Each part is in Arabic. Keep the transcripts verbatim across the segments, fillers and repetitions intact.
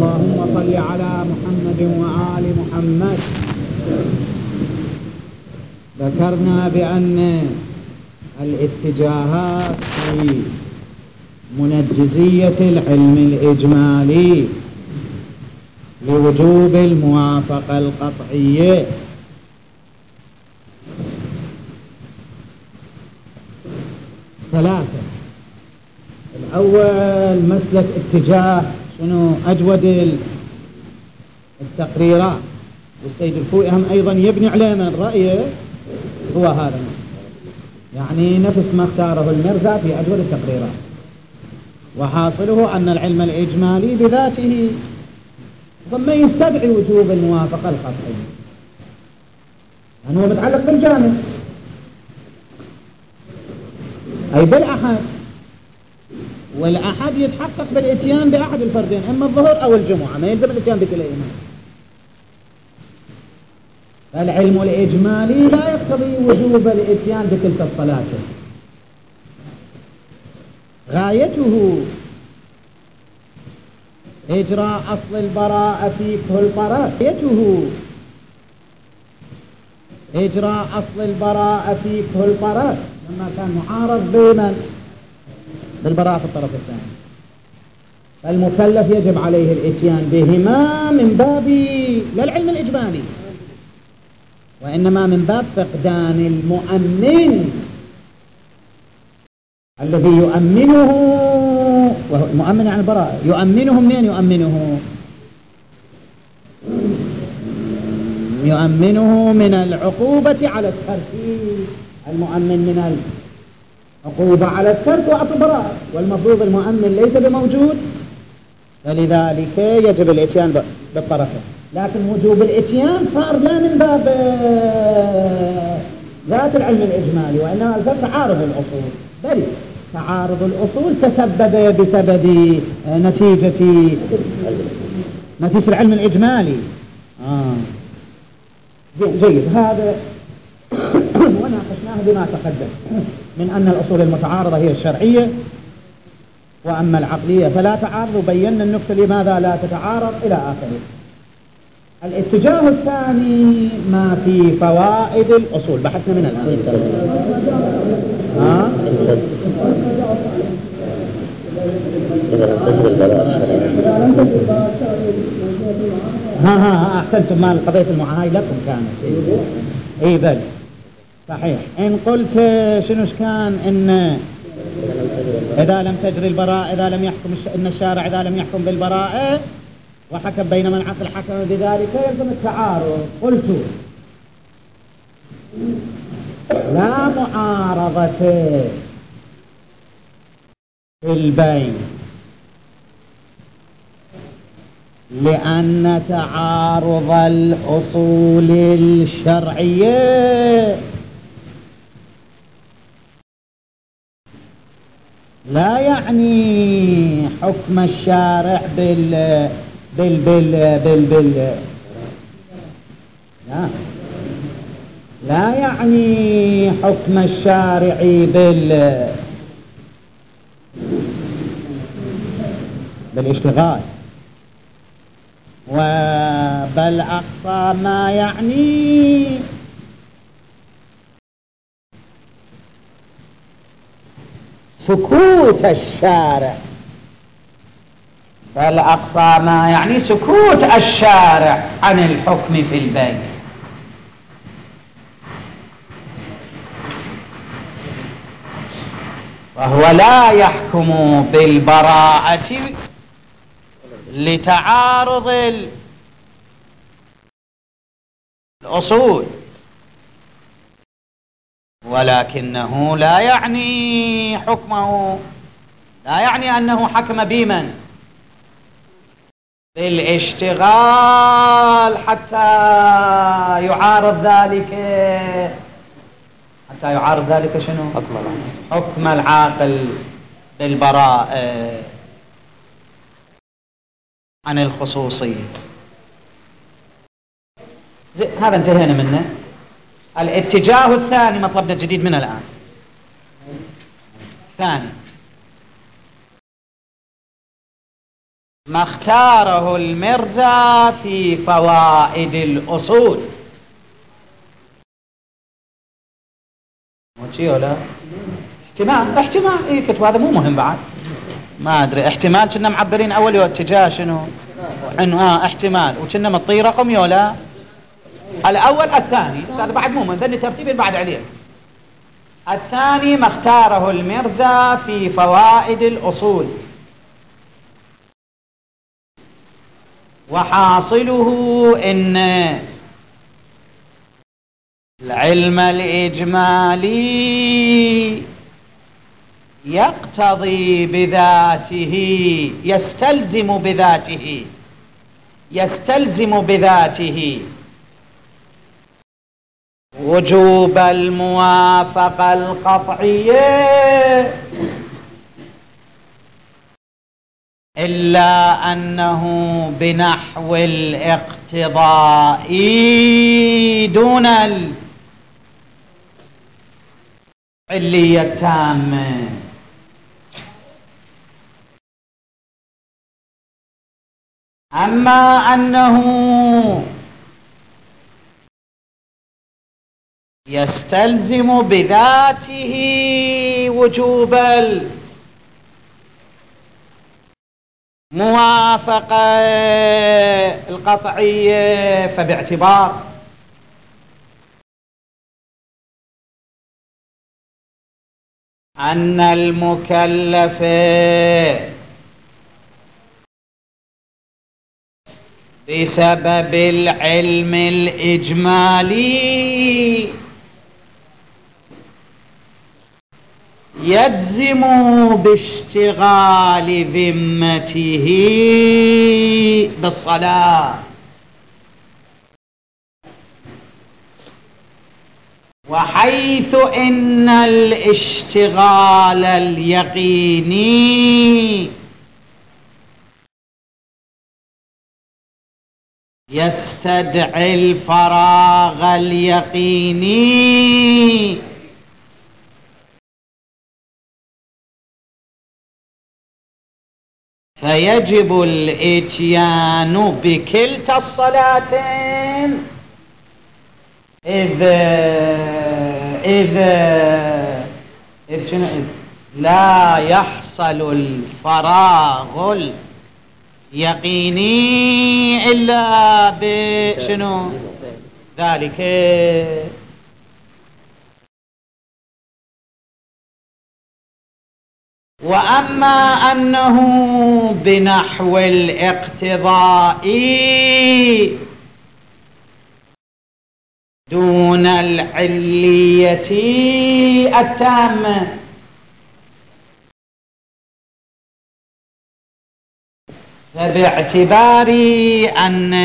اللهم صل على محمد وآل محمد. ذكرنا بأن الاتجاهات في منجزية العلم الإجمالي لوجوب الموافقة القطعية ثلاثة. الأول مسلك اتجاه شنو أجود التقريرات، والسيد الخوئي هم أيضا يبني عليه من رأيه هو هذا، يعني نفس ما اختاره المرزا في أجود التقريرات، وحاصله أن العلم الإجمالي بذاته ثم يستدعي وجوب الموافقة القطعية لأنه يعني متعلق بالجامع أي بالأحد، والأحد يتحقق بالإتيان بأحد الفردين إما الظهر أو الجمعة، ما يلزم الإتيان بكليهما. فالعلم الإجمالي لا يقتضي وجوب الإتيان بكلتا الصلاتين، غايته إجراء أصل البراءة في كل طرف، غايته إجراء أصل البراءة في كل طرف لما كان معارض بمن بالبراءة في الطرف الثاني، فالمكلف يجب عليه الاتيان بهما من باب لا العلم الإجمالي وإنما من باب فقدان المؤمن الذي يؤمنه، وهو المؤمن عن البراءة يؤمنه منين؟ يؤمنه يؤمنه من العقوبة على الترك، المؤمن من العقوبة على الترك وأعطى براءة، والمفروض المؤمن ليس بموجود، فلذلك يجب الاتيان بالطرفين. لكن وجوب الاتيان صار لا من باب ذات العلم الإجمالي وإنما الباب تعارض الأصول، بل تعارض الأصول تسبب بسبب نتيجة نتيجة العلم الإجمالي. آه. جيد، هذا وناقشناه بما تقدم من أن الأصول المتعارضة هي الشرعية، وأما العقلية فلا تعارض، وبينا النقطة لماذا لا تتعارض إلى آخره. الاتجاه الثاني ما في فوائد الأصول، بحثنا من الآن. ها؟ ها ها أحسنتم، ما قضية المعاهي لكم كانت إيه بل صحيح. إن قلت شنوش كان إن إذا لم تجري البراءة، إذا لم يحكم إن الشارع إذا لم يحكم بالبراءة وحكم بين من عقل حكم بذلك يلزم التعارض. قلت لا معارضة في البين، لأن تعارض الأصول الشرعية لا يعني حكم الشارع بال بال بال بال بال لا لا يعني حكم الشارع بال بالاشتغال، وبل أقصى ما يعني سكوت الشارع، بل أقصى ما يعني سكوت الشارع عن الحكم في البين. وهو لا يحكم بالبراءة لتعارض الأصول، ولكنه لا يعني حكمه، لا يعني أنه حكم بمن بالاشتغال حتى يعارض ذلك حتى يعارض ذلك شنو؟ حكم العاقل, حكم العاقل بالبراء عن الخصوصية. هذا انتهينا منه. الاتجاه الثاني مطلبنا الجديد من الآن. ثاني ما اختاره المرزا في فوائد الأصول. موشي ولا احتمال احتمال اي كتب هذا مو مهم بعد ما ادري احتمال كنا معبرين اول يو اتجاه شنو عنه اه احتمال وكنا مطي رقم يولا الاول الثاني هذا بعد مو مهم ذني ترتيب بعد عليه. الثاني ما اختاره المرزا في فوائد الأصول وحاصله إن العلم الإجمالي يقتضي بذاته يستلزم بذاته يستلزم بذاته وجوب الموافقة القطعية إلا أنه بنحو الاقتضاء دون العلية التامة. أما أنه يستلزم بذاته وجوب الموافقة القطعية فباعتبار أن المكلف بسبب العلم الإجمالي يجزم باشتغال ذمته بالصلاة وحيث إن الاشتغال اليقيني يستدعي الفراغ اليقيني فيجب الاتيان بكلتا الصلاتين إذا إذا إذ شنو إذ لا يحصل الفراغ اليقيني إلا بشنو ذلك. وأما أنه بنحو الاقتضاء دون العلية التامة فباعتبار أن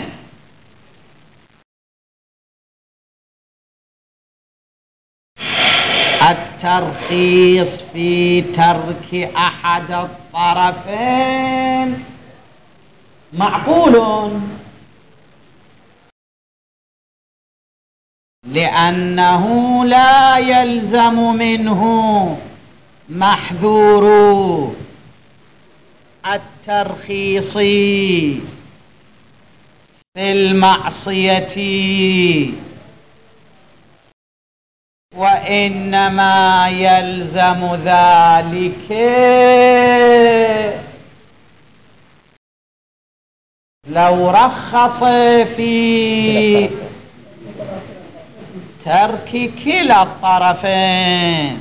الترخيص في ترك أحد الطرفين معقول لأنه لا يلزم منه محذور الترخيص في المعصية وإنما يلزم ذلك لو رخص في ترك كلا الطرفين.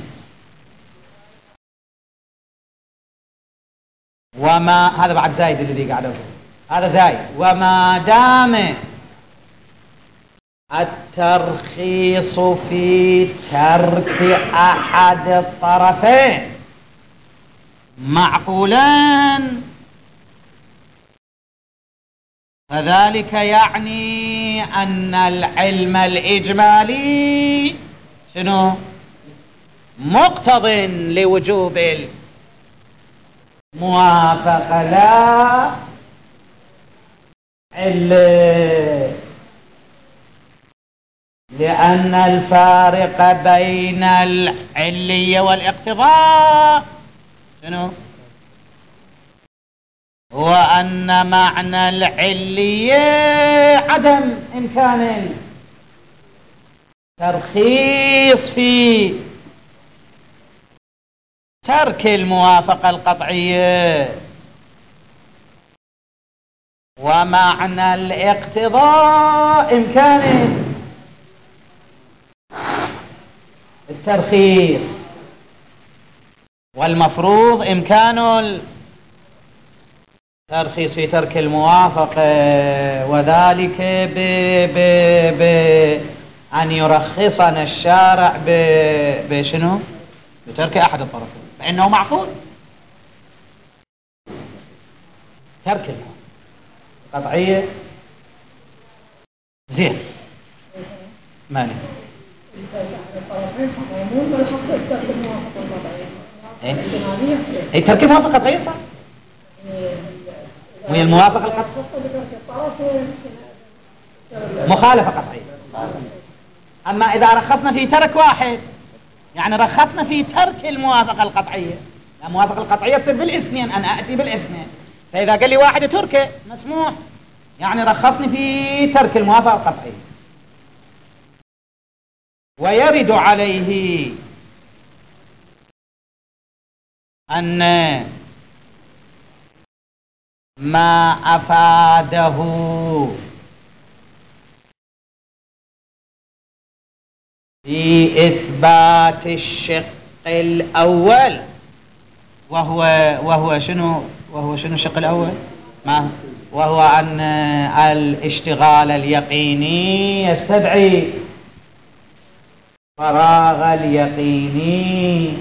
وما هذا بعد زايد الذي قاعد أقول هذا زايد. وما دام الترخيص في ترك أحد الطرفين معقولان فذلك يعني أن العلم الإجمالي شنو مقتض لوجوب الموافقة لا لأن الفارق بين العلية والاقتضاء شنو هو أن معنى العلية عدم إمكان الترخيص في ترك الموافقة القطعية، ومعنى الاقتضاء إمكان الترخيص، والمفروض إمكان الترخيص في ترك الموافقة، وذلك ب ب ب أن يرخصنا الشارع بشنو؟ بترك أحد الطرفين، فإنه معقول ترك القطعية زين ماني ايه ترك الموافقة القطعية صح؟ وهي الموافقة القطعية مخالفة قطعية. أما إذا رخصنا في ترك واحد يعني رخصنا في ترك الموافقة القطعية، الموافقة القطعية تصير بالاثنين، أنا أتي بالاثنين، فإذا قال لي واحد تركه مسموح، يعني رخصني في ترك الموافقة القطعية. ويرد عليه أن ما أفاده في إثبات الشق الأول، وهو وهو شنو وهو شنو الشق الأول؟ ما وهو أن الاشتغال اليقيني يستدعي فراغ اليقيني،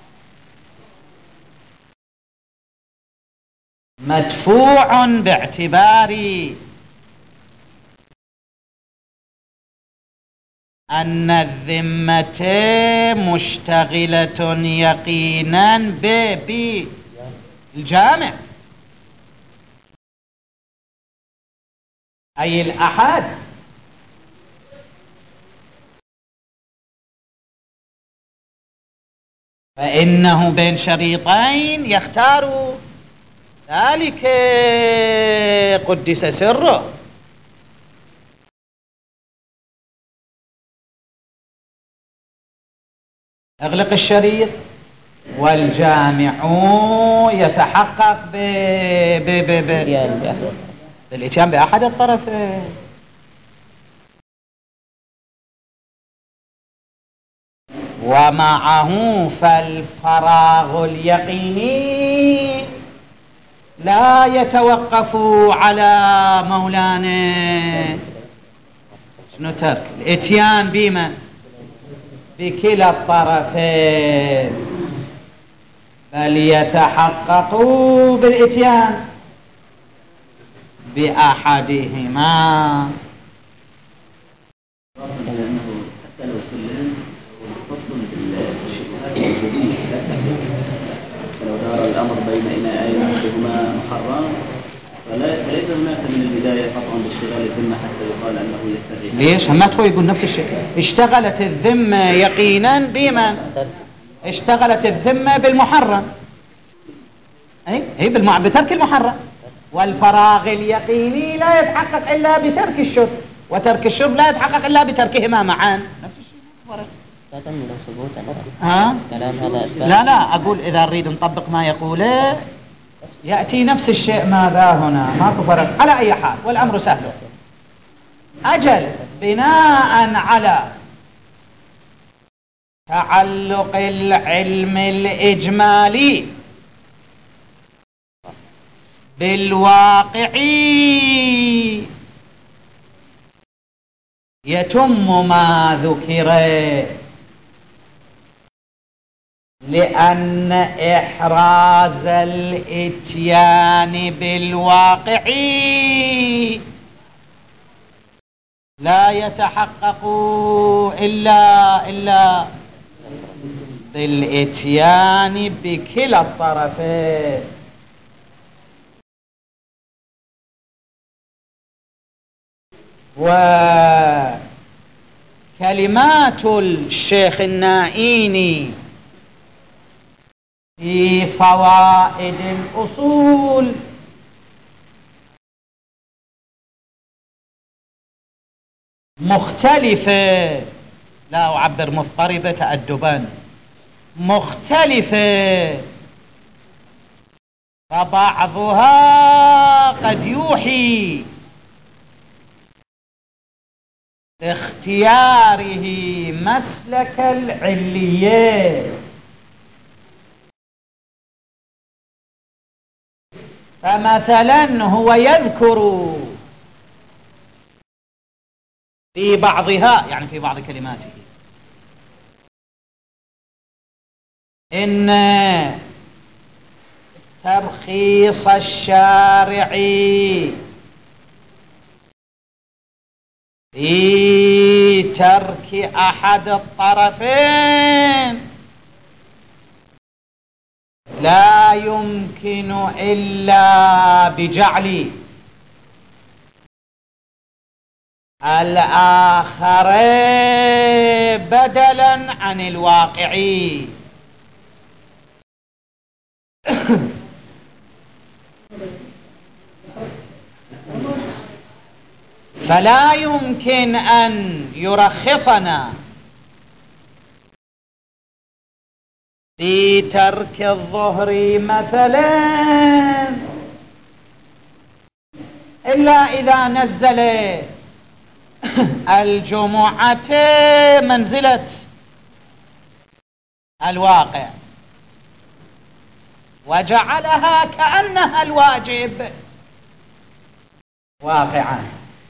مدفوع باعتبار أن الذمة مشتغلة يقينا بالجامع أي الأحد، فإنه بين شريطين يختار ذلك قدس سره. اغلق الشريط والجامع يتحقق ب ب ب ب بالاتيان بأحد الطرفين. ومعه فالفراغ اليقيني لا يتوقف على مولانا شنو ترك الاتيان بما بكلا الطرفين، بل يتحقق بالاتيان بأحدهما. فلو دار الأمر بين إناءين أحدهما محرم فليس هناك من البداية قطعا باشتغال الذمة حتى يقال أنه يستغيث. ليش؟ ما هو يقول نفس الشيء، اشتغلت الذمة يقينا بما اشتغلت الذمة بالمحرم، اي اي بالمع... بترك المحرم، والفراغ اليقيني لا يتحقق إلا بترك الشرب، وترك الشرب لا يتحقق إلا بتركهما معا. نفس الشيء لا تمنع ثبوتا. ها؟ كلام هذا أثبات. لا لا أقول إذا نريد نطبق ما يقوله يأتي نفس الشيء. ماذا هنا؟ ماكو فرق على أي حال، والأمر سهل. أجل بناء على تعلق العلم الإجمالي بالواقعي يتم ما ذكر، لأن إحراز الإتيان بالواقعي لا يتحقق إلا إلا بالإتيان بكلا الطرفين. وكلمات الشيخ النائيني في فوائد الأصول مختلفة، لا أعبر مضطربة تأدبا، مختلفة، فبعضها قد يوحي باختياره مسلك العلية، فمثلا هو يذكر في بعضها، يعني في بعض كلماته، إن ترخيص الشارع في ترك أحد الطرفين لا يمكن إلا بجعل الآخر بدلا عن الواقع. فلا يمكن أن يرخصنا في ترك الظهر مثلا إلا إذا نزل الجمعة منزلة الواقع وجعلها كأنها الواجب واقعا،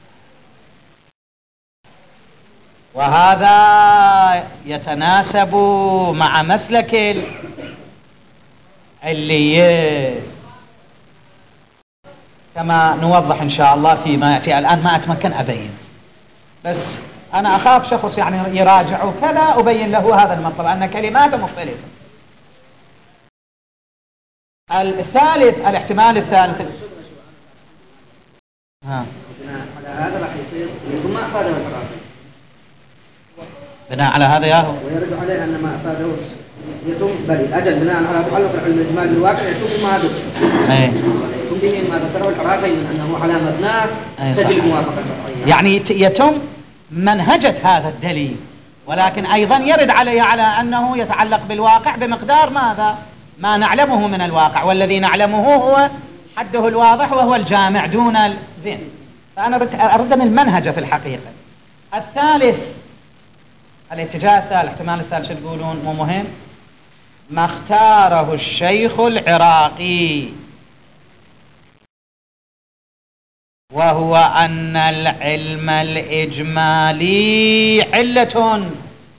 وهذا يتناسب مع مسلك العلية كما نوضح إن شاء الله فيما يأتي. الآن ما أتمكن أبين، بس أنا أخاف شخص يعني يراجع وكذا أبين له هذا المطلب أن كلماته مختلفة. الثالث، الاحتمال الثالث، ها على هذا راح يصير يكون ما أفاده الحرام بناء على هذا ياهو ويرد عليه أن ما أفاده يتم بل أجل بناء على تعلق العلم الإجمال بالواقع يتم ما ذكر يكون به ما ذكره العراقي من أنه على مبناه تجد موافقة شرعية، يعني يتم منهجة هذا الدليل، ولكن أيضا يرد عليه على أنه يتعلق بالواقع بمقدار ماذا؟ ما نعلمه من الواقع، والذي نعلمه هو حده الواضح وهو الجامع دون الزين. فأنا أرد من المنهج في الحقيقة. الثالث، الاتجاه الثالث، الاحتمال الثالث شو تقولون؟ مو مهم. ما اختاره الشيخ العراقي، وهو أن العلم الإجمالي علة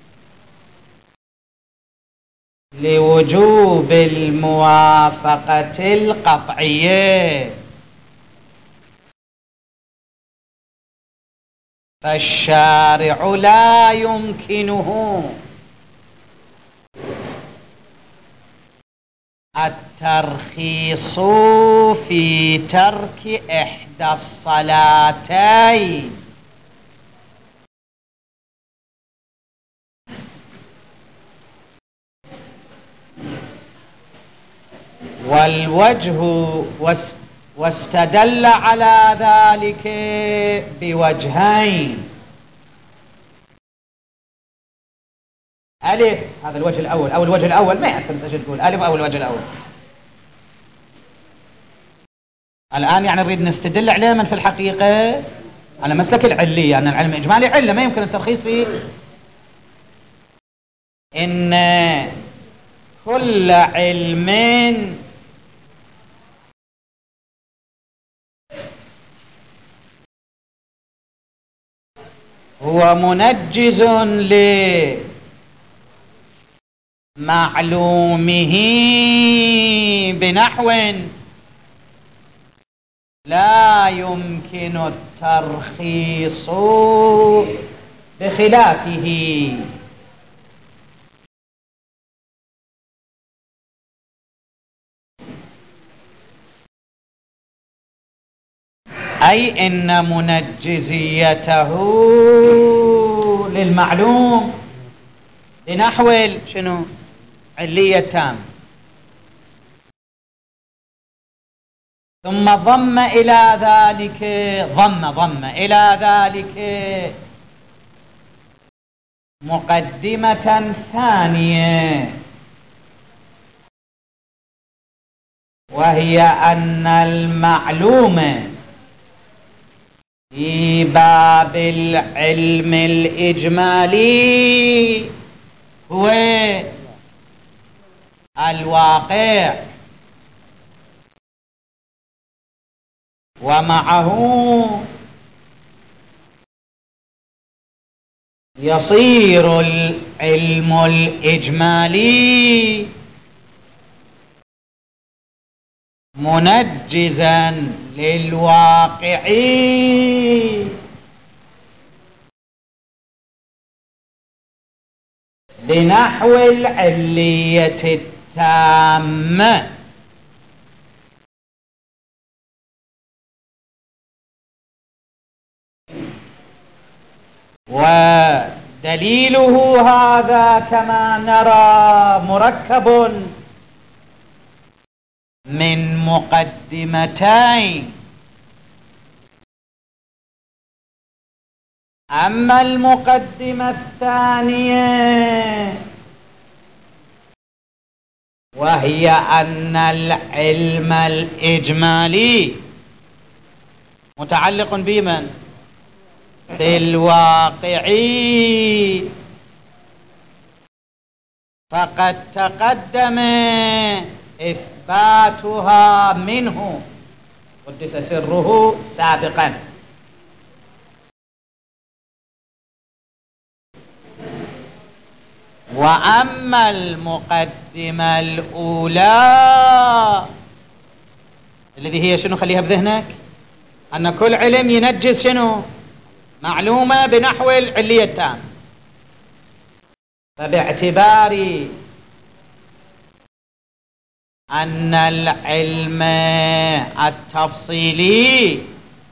لوجوب الموافقة القطعية، فالشارع لا يمكنه الترخيص في ترك إحدى الصلاتين والوجه واستدل على ذلك بوجهين. ألف، هذا الوجه الأول أو الوجه الأول ما يأثر إيش تقول ألف أو الوجه الأول. الآن يعني نريد نستدل عليه من في الحقيقة على مسلك العلية، أن العلم الإجمالي علة ما يمكن الترخيص فيه. إن كل علم هو منجز لمعلومه بنحو لا يمكن الترخيص بخلافه. أي إن منجزيته للمعلوم بنحو شنو؟ علية تام. ثم ضم إلى ذلك ضم ضم إلى ذلك مقدمة ثانية، وهي أن المعلوم في باب العلم الإجمالي هو الواقع، ومعه يصير العلم الإجمالي منجزا للواقع بنحو العلية التامة. ودليله هذا كما نرى مركب من مقدمتين. أما المقدمة الثانية وهي أن العلم الإجمالي متعلق بمن؟ بالواقعي، فقد تقدم إثباتها منه قدس سره سابقا. وأما المقدمة الأولى الذي هي شنو؟ خليها بذهنك، أن كل علم ينجز شنو؟ معلومة بنحو العلية التام. فباعتبار أن العلم التفصيلي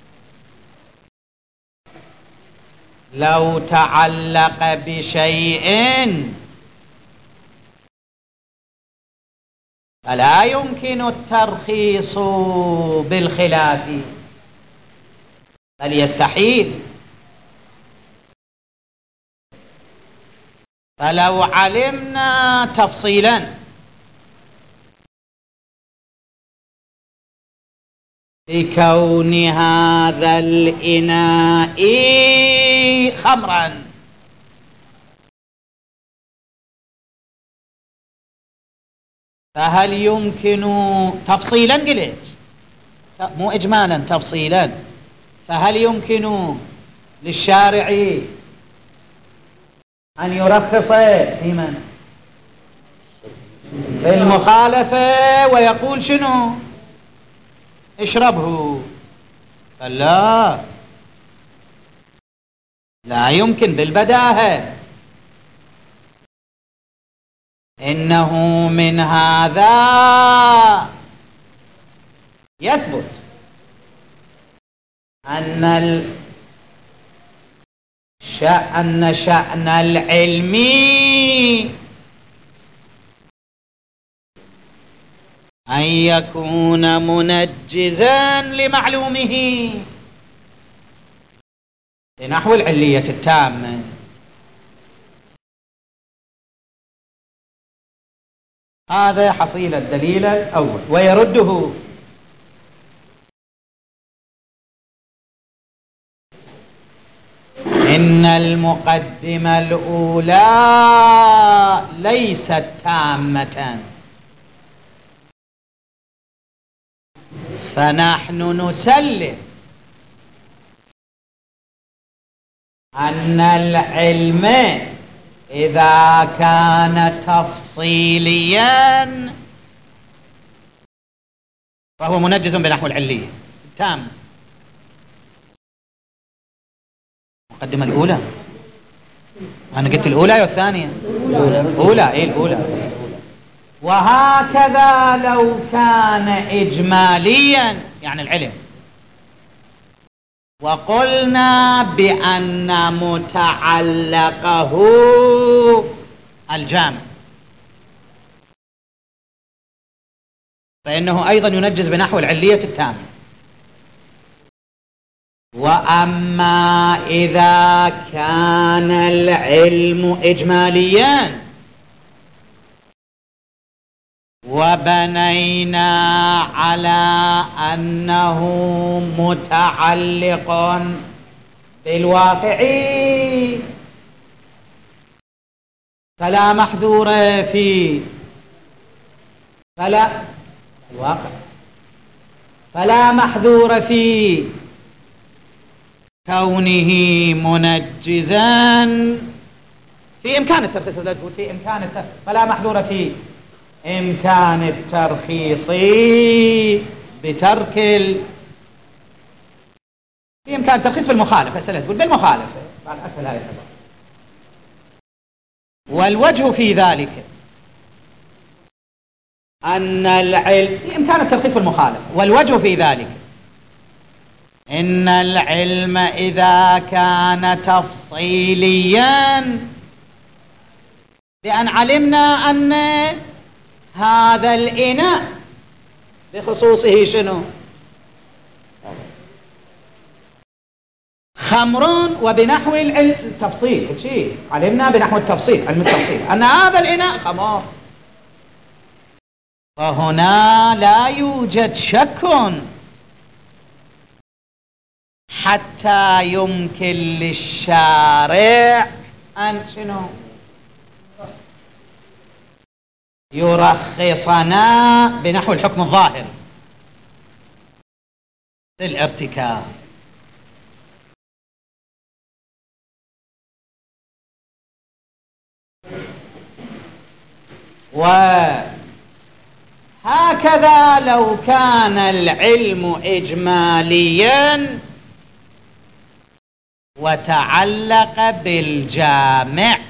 لو تعلق بشيء فلا يمكن الترخيص بالخلاف، بل يستحيل. فلو علمنا تفصيلا بكون هذا الإناء خمرا فهل يمكن تفصيلا؟ قلت مو إجمالا، تفصيلا. فهل يمكن للشارع أن يرخص في من؟ في المخالفة ويقول شنو؟ اشربه. لا، لا يمكن بالبداهة. إنه من هذا يثبت أن أن شأن العلمي أن يكون منجزا لمعلومه لنحو العلية التامة. هذا حصيل الدليل الأول. ويرده إن المقدمة الأولى ليست تامة، فنحن نسلم أن العلم إذا كان تفصيليا فهو منجز بنحو العلية تام. المقدمة الأولى، أنا قلت الأولى والثانية الأولى. إيه الأولى. وهكذا لو كان إجماليا يعني العلم، وقلنا بأن متعلقه الجامع، فإنه أيضا ينجز بنحو العلية التامة. وأما إذا كان العلم إجماليا وبنينا على أنه متعلق بالواقع فلا محذور فيه، فلا الواقع فلا محذور في كونه منجزا. في إمكان الترخيص، تقول في إمكان الترخيص، فلا محذور في إمكان الترخيص بترك ال... في إمكان الترخيص بالمخالفة، أسئلة تقول بالمخالفة بعد أسهل هذه الحاجة. والوجه في ذلك أن العلم في إمكان الترخيص بالمخالفة، والوجه في ذلك إن العلم إذا كان تفصيليا بأن علمنا أن هذا الإناء بخصوصه شنو؟ خمر، وبنحو التفصيل شيء علمنا بنحو التفصيل، علم التفصيل أن هذا الإناء خمر، فهنا لا يوجد شك حتى يمكن للشارع أن شنو يرخصنا بنحو الحكم الظاهري في الارتكاب. وهكذا لو كان العلم إجماليا وتعلق بالجامع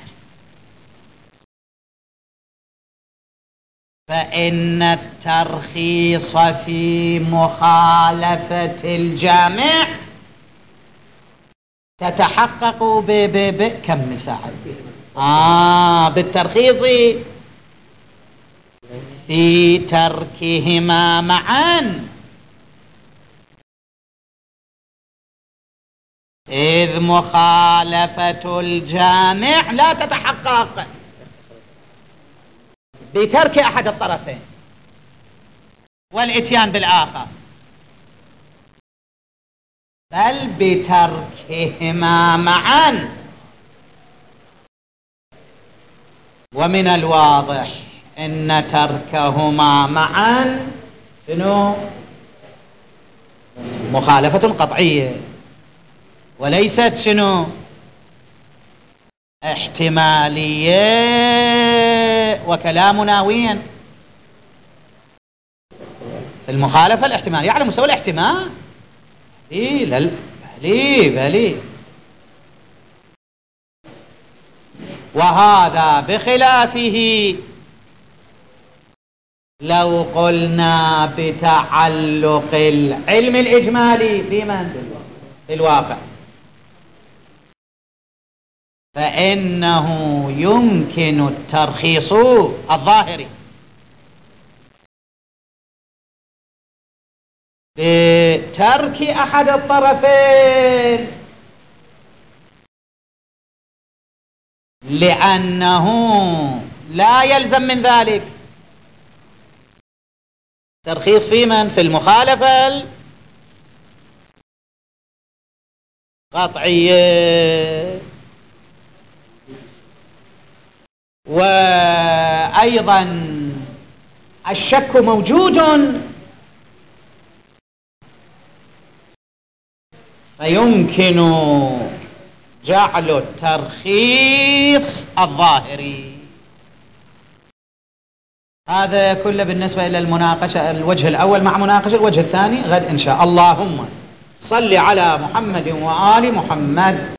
فإن الترخيص في مخالفة الجامع تتحقق ب ب ب كم مساحة آه بالترخيص في تركهما معا، إذ مخالفة الجامع لا تتحقق بترك أحد الطرفين والإتيان بالآخر، بل بتركهما معا. ومن الواضح أن تركهما معا شنو؟ مخالفة قطعية وليست شنو؟ احتمالية. وكلامنا وين؟ المخالفة الاحتمالية على مستوى الاحتمال. إيه لا بلي بلي. وهذا بخلافه لو قلنا بتعلق العلم الإجمالي في من؟ في الواقع، فإنه يمكن الترخيص الظاهري بترك أحد الطرفين، لأنه لا يلزم من ذلك ترخيص في من؟ في المخالفة القطعية. وأيضا الشك موجود، فيمكن جعل الترخيص الظاهري. هذا كله بالنسبة إلى المناقشة، الوجه الأول مع مناقشة الوجه الثاني غد إن شاء الله. اللهم صل على محمد وآل محمد.